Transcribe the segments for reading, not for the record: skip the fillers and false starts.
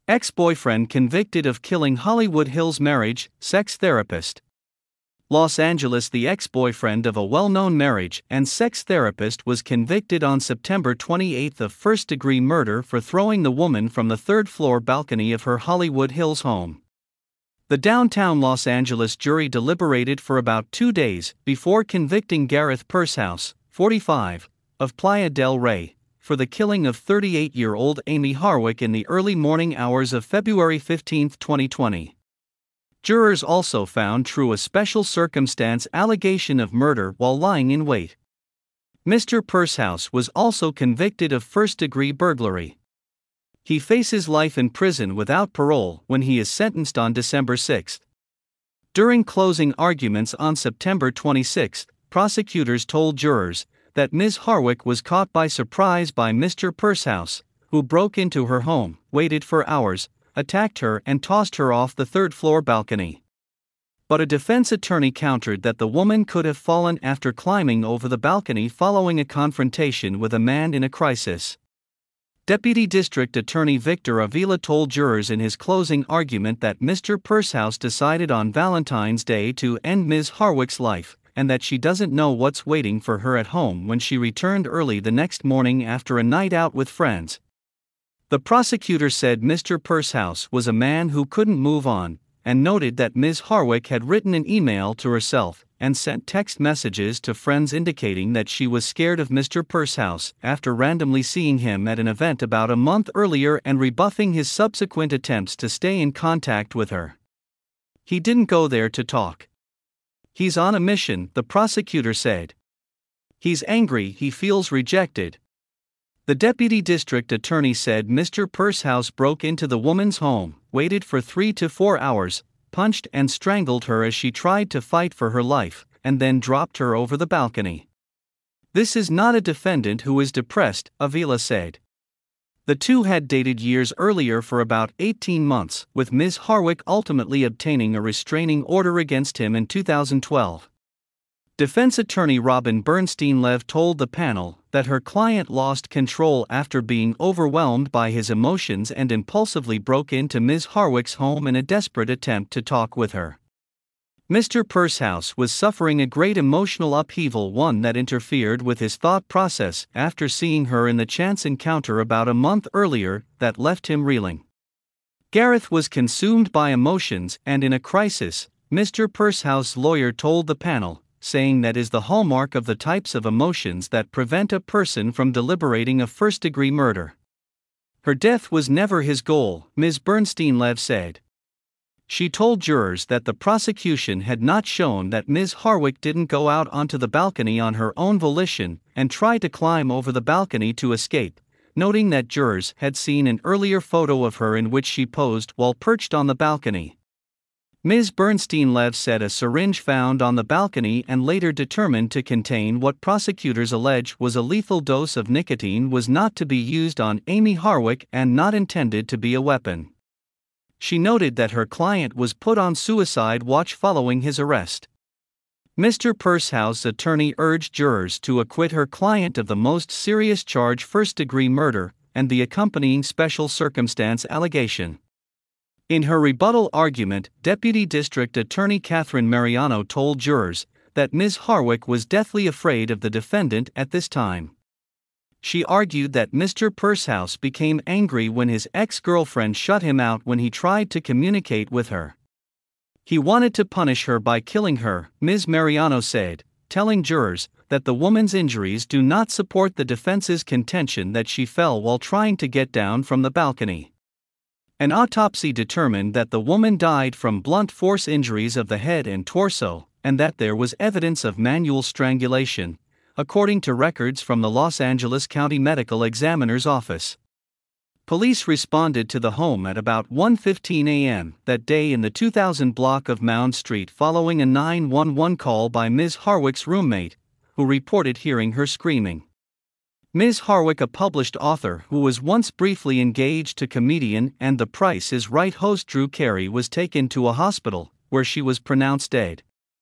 Ex-boyfriend convicted of killing Hollywood Hills marriage, sex therapist. Los Angeles. The ex-boyfriend of a well-known marriage and sex therapist was convicted on September 28 of first-degree murder for throwing the woman from the third-floor balcony of her Hollywood Hills home. The downtown Los Angeles jury deliberated for about 2 days before convicting Gareth Pershouse, 45, of Playa del Rey, for the killing of 38-year-old Amy Harwick in the early morning hours of February 15, 2020. Jurors also found true a special circumstance allegation of murder while lying in wait. Mr. Pershouse was also convicted of first-degree burglary. He faces life in prison without parole when he is sentenced on December 6. During closing arguments on September 26, prosecutors told jurors that Ms. Harwick was caught by surprise by Mr. Pershouse, who broke into her home, waited for hours, attacked her and tossed her off the third-floor balcony. But a defense attorney countered that the woman could have fallen after climbing over the balcony following a confrontation with a man in a crisis. Deputy District Attorney Victor Avila told jurors in his closing argument that Mr. Pershouse decided on Valentine's Day to end Ms. Harwick's life, and that she doesn't know what's waiting for her at home when she returned early the next morning after a night out with friends. The prosecutor said Mr. Pershouse was a man who couldn't move on, and noted that Ms. Harwick had written an email to herself and sent text messages to friends indicating that she was scared of Mr. Pershouse after randomly seeing him at an event about a month earlier and rebuffing his subsequent attempts to stay in contact with her. He didn't go there to talk. He's on a mission, the prosecutor said. He's angry, he feels rejected. The deputy district attorney said Mr. Pershouse broke into the woman's home, waited for 3 to 4 hours, punched and strangled her as she tried to fight for her life, and then dropped her over the balcony. This is not a defendant who is depressed, Avila said. The two had dated years earlier for about 18 months, with Ms. Harwick ultimately obtaining a restraining order against him in 2012. Defense attorney Robin Bernstein-Lev told the panel that her client lost control after being overwhelmed by his emotions and impulsively broke into Ms. Harwick's home in a desperate attempt to talk with her. Mr. Pershouse was suffering a great emotional upheaval, one that interfered with his thought process after seeing her in the chance encounter about a month earlier that left him reeling. Gareth was consumed by emotions and in a crisis, Mr. Pershouse's lawyer told the panel, saying that is the hallmark of the types of emotions that prevent a person from deliberating a first-degree murder. Her death was never his goal, Ms. Bernstein-Lev said. She told jurors that the prosecution had not shown that Ms. Harwick didn't go out onto the balcony on her own volition and try to climb over the balcony to escape, noting that jurors had seen an earlier photo of her in which she posed while perched on the balcony. Ms. Bernstein-Lev said a syringe found on the balcony and later determined to contain what prosecutors allege was a lethal dose of nicotine was not to be used on Amy Harwick and not intended to be a weapon. She noted that her client was put on suicide watch following his arrest. Mr. Pershouse's attorney urged jurors to acquit her client of the most serious charge, first-degree murder, and the accompanying special circumstance allegation. In her rebuttal argument, Deputy District Attorney Catherine Mariano told jurors that Ms. Harwick was deathly afraid of the defendant at this time. She argued that Mr. Pershouse became angry when his ex-girlfriend shut him out when he tried to communicate with her. He wanted to punish her by killing her, Ms. Mariano said, telling jurors that the woman's injuries do not support the defense's contention that she fell while trying to get down from the balcony. An autopsy determined that the woman died from blunt force injuries of the head and torso, and that there was evidence of manual strangulation, according to records from the Los Angeles County Medical Examiner's Office. Police responded to the home at about 1:15 a.m. that day in the 2000 block of Mound Street following a 911 call by Ms. Harwick's roommate, who reported hearing her screaming. Ms. Harwick, a published author who was once briefly engaged to comedian and The Price is Right host Drew Carey, was taken to a hospital, where she was pronounced dead.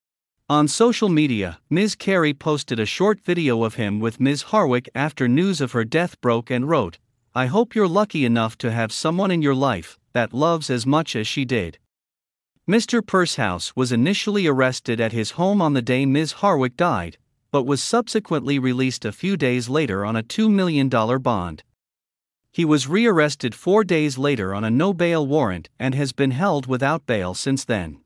On social media, Ms. Carey posted a short video of him with Ms. Harwick after news of her death broke and wrote, "I hope you're lucky enough to have someone in your life, that loves as much as she did. Mr. Pursehouse was initially arrested at his home on the day Ms. Harwick died, but was subsequently released a few days later on a $2 million bond. He was rearrested 4 days later on a no-bail warrant and has been held without bail since then.